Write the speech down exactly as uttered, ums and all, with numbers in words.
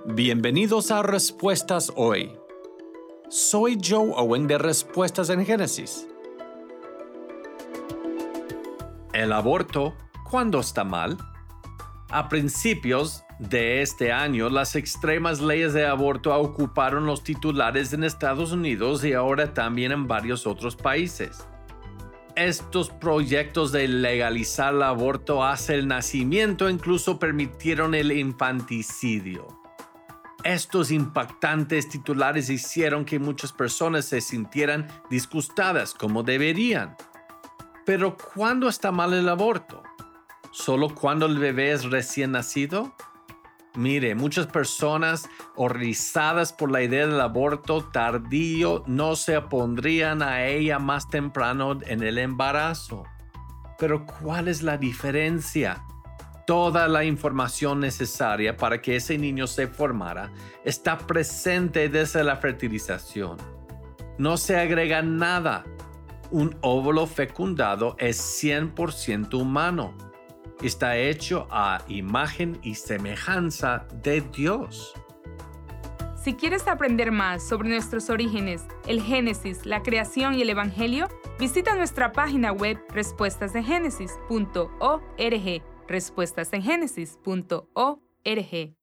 Bienvenidos a Respuestas Hoy. Soy Joe Owen de Respuestas en Génesis. ¿El aborto cuándo está mal? A principios de este año, las extremas leyes de aborto ocuparon los titulares en Estados Unidos y ahora también en varios otros países. Estos proyectos de legalizar el aborto hasta el nacimiento incluso permitieron el infanticidio. Estos impactantes titulares hicieron que muchas personas se sintieran disgustadas como deberían. Pero ¿cuándo está mal el aborto? ¿Solo cuando el bebé es recién nacido? Mire, muchas personas horrorizadas por la idea del aborto tardío no se opondrían a ella más temprano en el embarazo. Pero ¿cuál es la diferencia? Toda la información necesaria para que ese niño se formara está presente desde la fertilización. No se agrega nada. Un óvulo fecundado es cien por ciento humano. Está hecho a imagen y semejanza de Dios. Si quieres aprender más sobre nuestros orígenes, el Génesis, la creación y el Evangelio, visita nuestra página web respuestas en génesis punto org. respuestas en génesis punto org.